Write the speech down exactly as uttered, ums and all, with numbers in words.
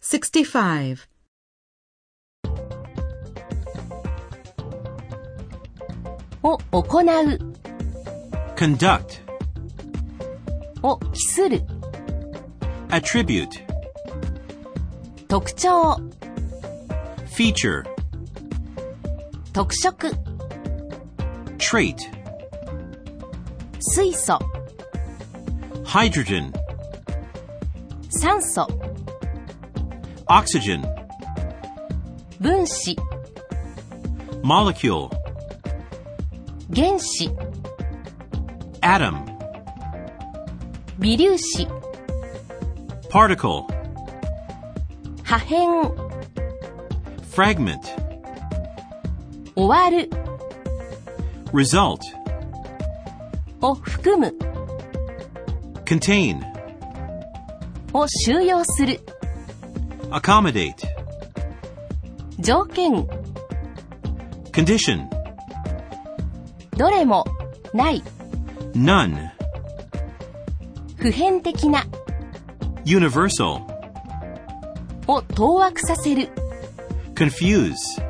sixty-five. を行う conduct, を期する attribute, 特徴 feature, 特色 trait, 水素 hydrogen, 酸素 oxygen, 分子 molecule, 原子 atom, 微粒子 particle, 破片 fragment, 終わる result, を含む contain, を収容する accommodate, 条件 condition, どれもない none, 普遍的な universal, を当惑させる confuse,